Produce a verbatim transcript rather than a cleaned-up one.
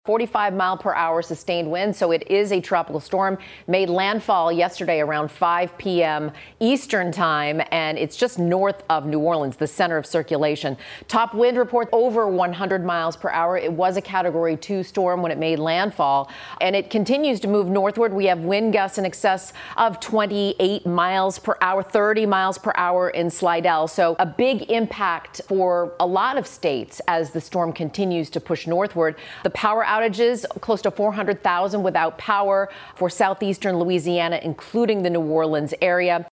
forty-five mile per hour sustained wind, so it is a tropical storm. Made landfall yesterday around five p m Eastern time, and it's just north of New Orleans, the center of circulation. Top wind report over one hundred miles per hour. It was a category two storm when it made landfall, and it continues to move northward. We have wind gusts in excess of twenty-eight miles per hour, thirty miles per hour in Slidell. So a big impact for a lot of states as the storm continues to push northward. The power outages, close to four hundred thousand without power for southeastern Louisiana, including the New Orleans area.